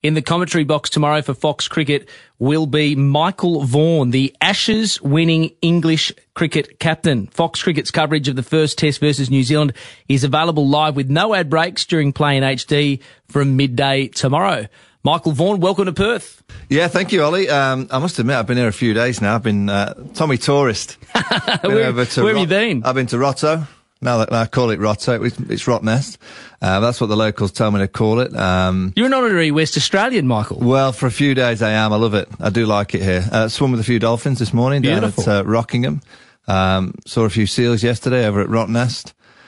In the commentary box tomorrow for Fox Cricket will be Michael Vaughan, the Ashes-winning English cricket captain. Fox Cricket's coverage of the first Test versus New Zealand is available live with no ad breaks during Play in HD from midday tomorrow. Michael Vaughan, welcome to Perth. Yeah, thank you, Ollie. I must admit, I've been here a few days now. I've been Tommy Tourist. Where have you been? I've been to Rotto. Now I call it Rotto. It's Rottnest. That's what the locals tell me to call it. You're an honorary West Australian, Michael. Well, for a few days I am. I love it. I do like it here. Swum with a few dolphins this morning. Beautiful. Down at Rockingham. Saw a few seals yesterday over at Rottnest.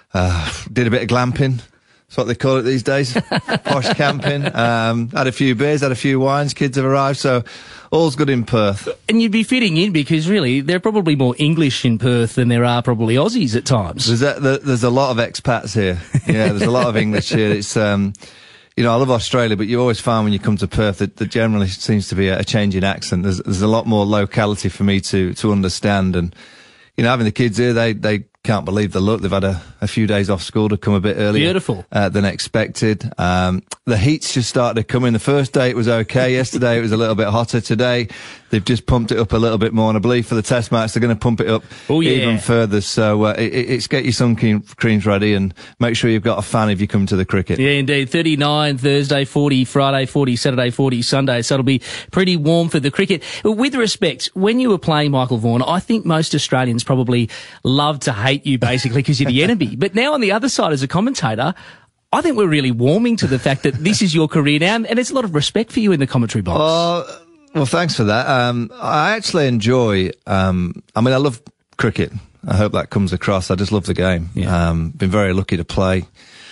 Did a bit of glamping. That's what they call it these days. Posh camping. Had a few beers, had a few wines. Kids have arrived, so all's good in Perth. And you'd be fitting in because really there are probably more English in Perth than there are probably Aussies at times. There's a lot of expats here. Yeah, there's a lot of English here. It's you know, I love Australia, but you always find when you come to Perth that there generally seems to be a change in accent. There's a lot more locality for me to understand, and you know, having the kids here, they can't believe the luck. They've had a few days off school to come a bit earlier. Beautiful. Than expected. The heat's just started to come in. The first day it was okay. Yesterday it was a little bit hotter. Today they've just pumped it up a little bit more, and I believe for the Test match they're going to pump it up even further. So it's get your sun creams ready and make sure you've got a fan if you come to the cricket. Yeah, indeed. 39 Thursday, 40 Friday, 40 Saturday, 40 Sunday. So it'll be pretty warm for the cricket. With respect, when you were playing, Michael Vaughan, I think most Australians probably love to hate you basically because you're the enemy. But now on the other side as a commentator, I think we're really warming to the fact that this is your career now, and there's a lot of respect for you in the commentary box. Well, thanks for that. I actually enjoy, I love cricket. I hope that comes across. I just love the game. Yeah. Been very lucky to play,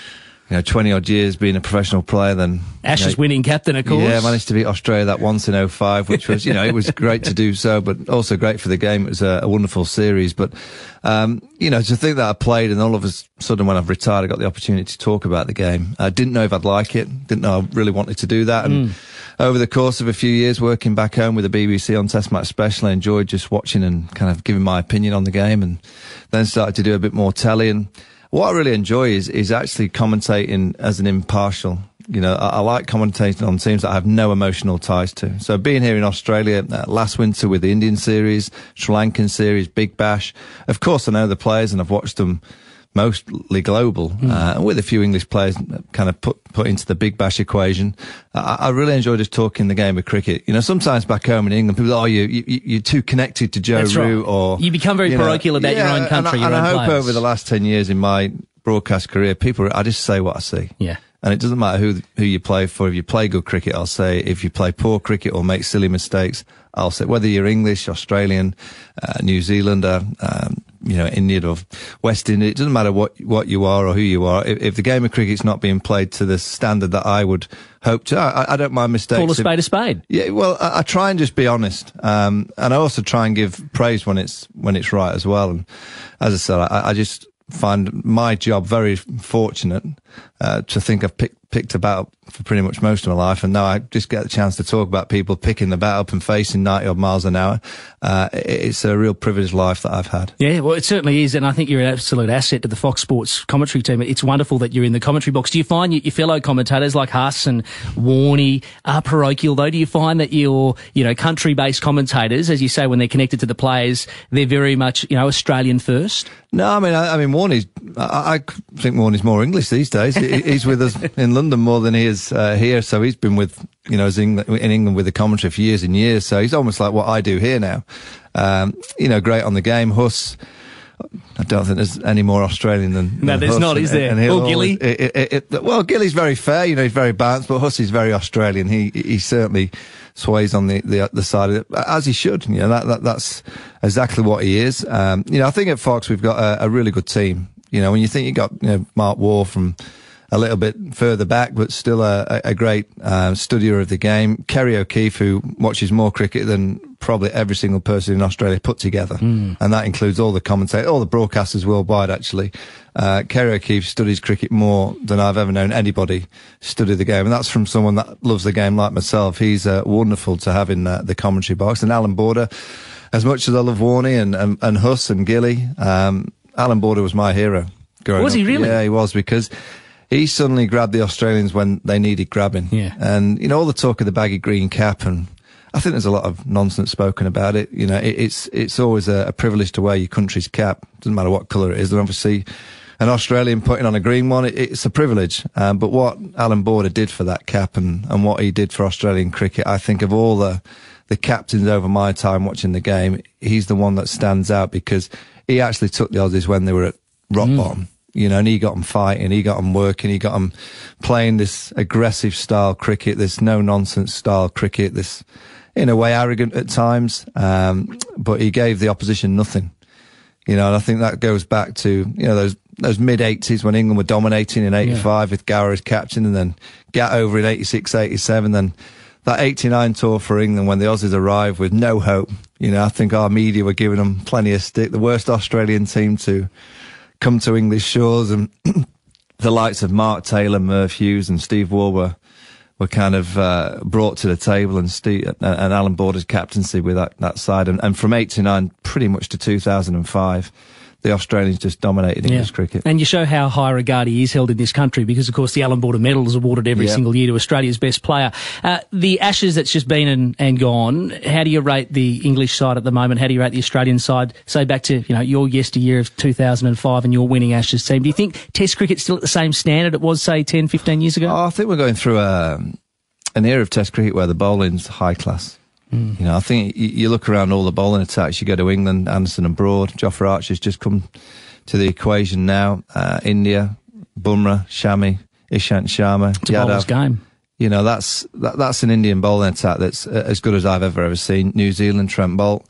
20 odd years being a professional player, then Ashes winning captain, of course. Yeah, managed to beat Australia that once in 05, which was, it was great to do so, but also great for the game. It was a wonderful series. But, to think that I played and all of a sudden when I've retired, I got the opportunity to talk about the game. I didn't know if I'd like it. Didn't know I really wanted to do that. And over the course of a few years working back home with the BBC on Test Match Special, I enjoyed just watching and kind of giving my opinion on the game, and then started to do a bit more telly. And what I really enjoy is actually commentating as an impartial. I like commentating on teams that I have no emotional ties to. So being here in Australia last winter with the Indian series, Sri Lankan series, Big Bash, of course I know the players and I've watched them mostly global, with a few English players kind of put into the Big Bash equation. I really enjoy just talking the game of cricket. Sometimes back home in England, people say, you're too connected to Joe Root, or you become very parochial about your own country, and I hope players. Over the last 10 years in my broadcast career, I just say what I see. Yeah. And it doesn't matter who you play for. If you play good cricket, I'll say. If you play poor cricket or make silly mistakes, I'll say. Whether you're English, Australian, New Zealander, Indian or West Indian, it doesn't matter what you are or who you are. If the game of cricket's not being played to the standard that I would hope to, I don't mind mistakes. Call a spade a spade. Yeah, well, I try and just be honest. And I also try and give praise when it's right as well. And as I said, I just find my job very fortunate to think I've picked a bat up for pretty much most of my life, and now I just get the chance to talk about people picking the bat up and facing 90 odd miles an hour. It's a real privileged life that I've had. Yeah, well, it certainly is, and I think you're an absolute asset to the Fox Sports commentary team. It's wonderful that you're in the commentary box. Do you find your fellow commentators like Huss and Warney are parochial, though? Do you find that your country-based commentators, as you say, when they're connected to the players, they're very much Australian first? No, I mean Warney's. I think Warney's more English these days. He's with us in London more than he is here. So he's been with in England with the commentary for years and years. So he's almost like what I do here now. Great on the game. Huss, I don't think there's any more Australian than no, there's Huss, not, is there? Or Gilly? Well, Gilly's very fair. He's very balanced, but Huss is very Australian. He certainly sways on the side of it, as he should. That's exactly what he is. I think at Fox we've got a really good team. When you think you got Mark Waugh from a little bit further back, but still a great studier of the game. Kerry O'Keefe, who watches more cricket than probably every single person in Australia put together. And that includes all the commentators, all the broadcasters worldwide, actually. Kerry O'Keefe studies cricket more than I've ever known anybody study the game. And that's from someone that loves the game like myself. He's wonderful to have in the commentary box. And Alan Border, as much as I love Warney and Huss and Gilly, Alan Border was my hero growing up. Was he really? Yeah, he was, because he suddenly grabbed the Australians when they needed grabbing. Yeah. And, you know, all the talk of the baggy green cap, and I think there's a lot of nonsense spoken about it. You know, it's always a privilege to wear your country's cap. Doesn't matter what colour it is. And obviously, an Australian putting on a green one, it's a privilege. But what Alan Border did for that cap and what he did for Australian cricket, I think of all the captains over my time watching the game, he's the one that stands out because he actually took the Aussies when they were at rock bottom. You know, and he got them fighting, he got them working, he got them playing this aggressive style cricket, this no-nonsense style cricket, this, in a way, arrogant at times, but he gave the opposition nothing. You know, and I think that goes back to, you know, those mid-80s when England were dominating in 85 with Gower as captain, and then Gat over in 86, 87, then that 89 tour for England when the Aussies arrived with no hope. You know, I think our media were giving them plenty of stick. The worst Australian team to come to English shores, and the likes of Mark Taylor, Merv Hughes and Steve Waugh were kind of brought to the table, and Alan Border's captaincy with that side. And from 89 pretty much to 2005, the Australians just dominated English cricket. And you show how high regard he is held in this country because, of course, the Alan Border Medal is awarded every single year to Australia's best player. The Ashes that's just been and gone, how do you rate the English side at the moment? How do you rate the Australian side? Say back to, you know, your yesteryear of 2005 and your winning Ashes team. Do you think Test cricket's still at the same standard it was, say, 10, 15 years ago? Oh, I think we're going through an era of Test cricket where the bowling's high class. You know, I think you look around all the bowling attacks, you go to England, Anderson and Broad, Jofra Archer's just come to the equation now, India, Bumrah, Shami, Ishant Sharma, it's a bowler's game. You know, that's an Indian bowling attack that's as good as I've ever seen. New Zealand, Trent Bolt,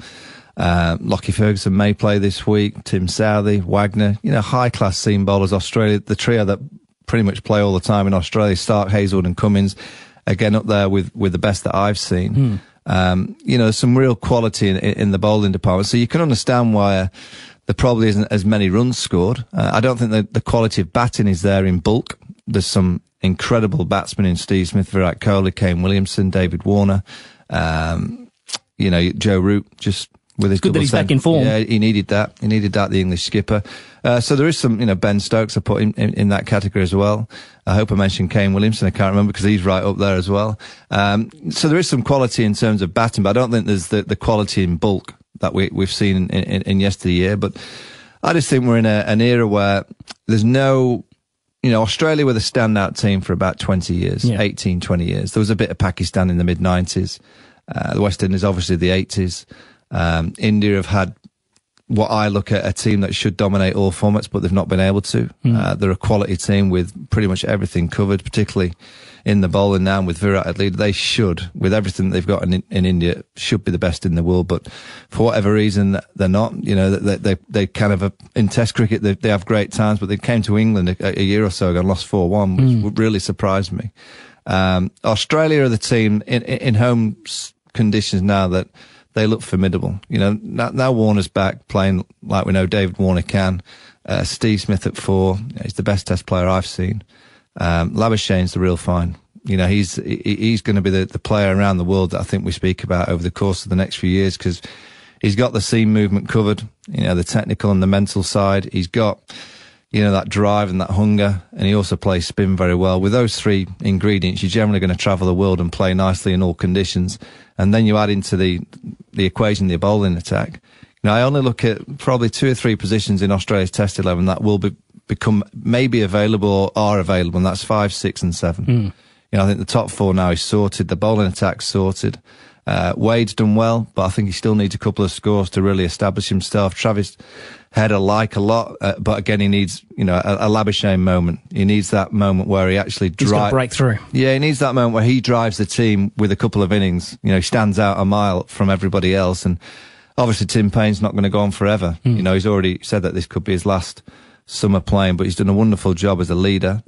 Lockie Ferguson may play this week, Tim Southey, Wagner, you know, high-class seam bowlers. Australia, the trio that pretty much play all the time in Australia, Stark, Hazelwood and Cummins, again up there with the best that I've seen. You know, some real quality in the bowling department. So you can understand why there probably isn't as many runs scored. I don't think the quality of batting is there in bulk. There's some incredible batsmen in Steve Smith, Virat Kohli, Kane Williamson, David Warner, you know, Joe Root, just with his good that he's back in form. Yeah, he needed that. He needed that, the English skipper. So there is some, you know, Ben Stokes I put in that category as well. I hope I mentioned Kane Williamson. I can't remember because he's right up there as well. So there is some quality in terms of batting, but I don't think there's the quality in bulk that we've seen in yesteryear. But I just think we're in an era where there's no, you know, Australia were the standout team for about 20 years, 18, 20 years. There was a bit of Pakistan in the mid-90s. The West Indies, obviously, the 80s. India have had what I look at a team that should dominate all formats, but they've not been able to. They're a quality team with pretty much everything covered, particularly in the bowling now with Virat at lead. They should, with everything they've got in India, should be the best in the world. But for whatever reason, they're not. You know, they kind of, in Test cricket, they have great times, but they came to England a year or so ago and lost 4-1, which really surprised me. Australia are the team in home conditions now that they look formidable. You know, now Warner's back playing like we know David Warner can. Steve Smith at 4. He's the best Test player I've seen. Labuschagne's the real find. You know, he's going to be the player around the world that I think we speak about over the course of the next few years because he's got the seam movement covered, you know, the technical and the mental side. He's got, you know, that drive and that hunger, and he also plays spin very well. With those three ingredients, you're generally going to travel the world and play nicely in all conditions. And then you add into the equation the bowling attack. You know, I only look at probably 2 or 3 positions in Australia's Test 11 that will become maybe available or are available, and that's 5, 6 and 7. You know, I think the top 4 now is sorted. The bowling attack's sorted. Wade's done well, but I think he still needs a couple of scores to really establish himself. Travis Head I like a lot, but again, he needs, you know, a Labuschagne moment. He needs that moment where he actually He's got to break through. Yeah, he needs that moment where he drives the team with a couple of innings. You know, he stands out a mile from everybody else. And obviously, Tim Payne's not going to go on forever. You know, he's already said that this could be his last summer playing, but he's done a wonderful job as a leader.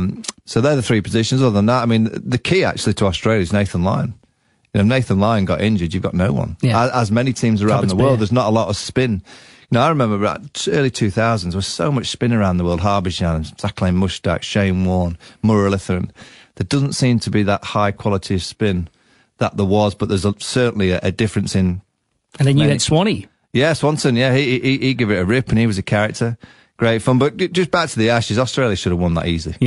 So they're the 3 positions. Other than that, I mean, the key actually to Australia is Nathan Lyon. You know, if Nathan Lyon got injured, you've got no one. Yeah. As many teams around the world, there's not a lot of spin. You know, I remember about early 2000s, there was so much spin around the world. Harbhajan, Zachary Mushtaq, Shane Warne, Muralitharan. There doesn't seem to be that high quality of spin that there was, but there's certainly a difference in. And then you had Swanee. Yeah, Swanson, yeah, he gave it a rip and he was a character. Great fun. But just back to the Ashes, Australia should have won that easily. Yeah.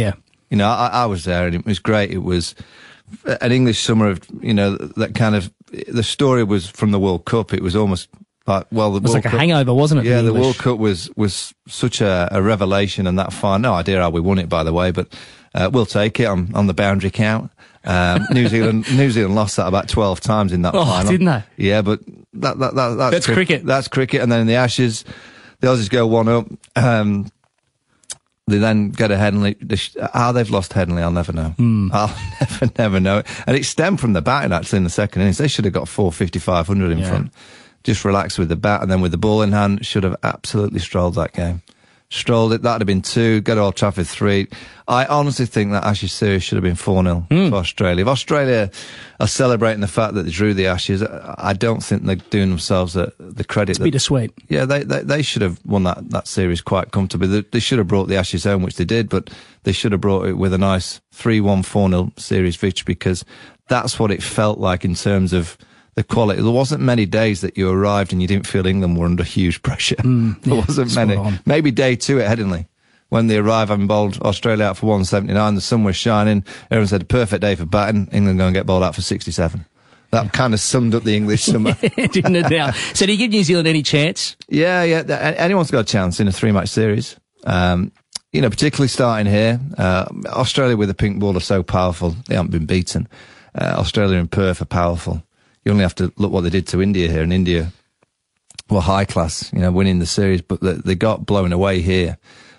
You know, I was there and it was great. It was an English summer of, you know, that kind of, the story was from the World Cup. It was almost like, well, it was like a hangover, wasn't it? Yeah, the World Cup was such a revelation, and that far. No idea how we won it, by the way, but we'll take it on the boundary count. New Zealand lost that about 12 times in that final. Didn't they? Yeah, but that's cricket. That's cricket. And then in the Ashes, the Aussies go 1-up. They then get ahead and how they've lost Headingley, I'll never know. I'll never know. And it stemmed from the batting, actually, in the second innings. They should have got 450, 500 in front. Just relaxed with the bat, and then with the ball in hand, should have absolutely strolled that game. Strolled it. That'd have been 2. Go to Old Trafford 3. I honestly think that Ashes series should have been 4-0 for Australia. If Australia are celebrating the fact that they drew the Ashes, I don't think they're doing themselves the credit. It's bittersweet. Yeah, they should have won that series quite comfortably. They should have brought the Ashes home, which they did, but they should have brought it with a nice 3-1, 4-0 series victory, because that's what it felt like in terms of the quality. There wasn't many days that you arrived and you didn't feel England were under huge pressure. There wasn't many. Maybe day 2 at Headingley, when they arrived having bowled Australia out for 179, the sun was shining, everyone said, perfect day for batting, England going to get bowled out for 67. That kind of summed up the English summer. Didn't it now? So do you give New Zealand any chance? Yeah. Anyone's got a chance in a 3-match series. You know, particularly starting here. Australia with the pink ball are so powerful, they haven't been beaten. Australia and Perth are powerful. You only have to look what they did to India here, and India were high class, you know, winning the series, but they got blown away here.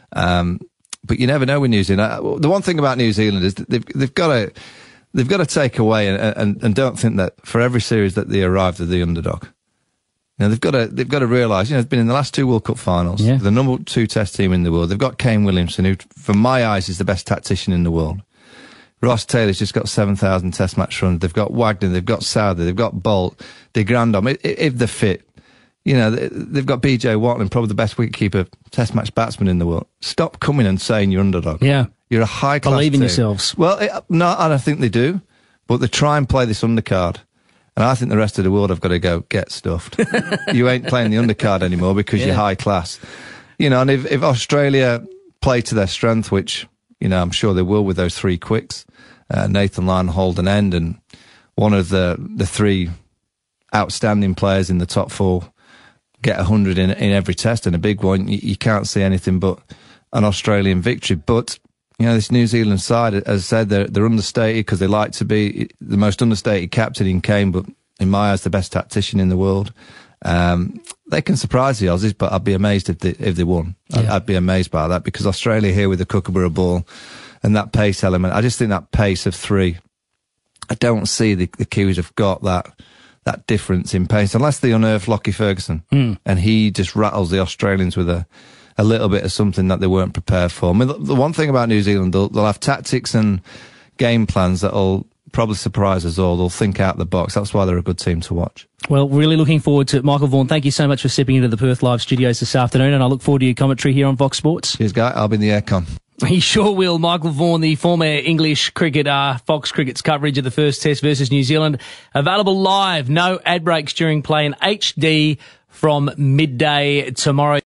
But you never know with New Zealand. The one thing about New Zealand is that they've got to take away and don't think that for every series that they arrived at the underdog. You know, they've got to realise, you know, they've been in the last 2 World Cup finals, the number 2 Test team in the world. They've got Kane Williamson, who, from my eyes, is the best tactician in the world. Ross Taylor's just got 7,000 Test match runs. They've got Wagner, they've got Southey, they've got Bolt, De Grandom. If they're fit, you know, they've got BJ Watling, probably the best wicketkeeper Test match batsman in the world. Stop coming and saying you're underdog. Yeah. You're a high class Believe in team. yourselves. Well, no, and I think they do, but they try and play this undercard. And I think the rest of the world have got to go, get stuffed. You ain't playing the undercard anymore because you're high class. You know, and if Australia play to their strength, which, you know, I'm sure they will with those 3 quicks, Nathan Lyon, Holden End, and one of the 3 outstanding players in the top 4 get 100 in every test, and a big one, you can't see anything but an Australian victory. But, you know, this New Zealand side, as I said, they're understated because they like to be the most understated captain in Kane, but in my eyes, the best tactician in the world. They can surprise the Aussies, but I'd be amazed if they won. Yeah. I'd be amazed by that, because Australia here with the Kookaburra ball and that pace element, I just think that pace of 3, I don't see the Kiwis have got that difference in pace, unless they unearth Lockie Ferguson and he just rattles the Australians with a little bit of something that they weren't prepared for. I mean, the one thing about New Zealand, they'll have tactics and game plans that'll probably surprise us all. They'll think out the box. That's why they're a good team to watch. Well, really looking forward to it. Michael Vaughan, thank you so much for stepping into the Perth Live studios this afternoon, and I look forward to your commentary here on Fox Sports. Cheers, Guy. I'll be in the aircon. He sure will. Michael Vaughan, the former English cricketer, Fox Cricket's coverage of the first Test versus New Zealand. Available live, no ad breaks during play in HD from midday tomorrow.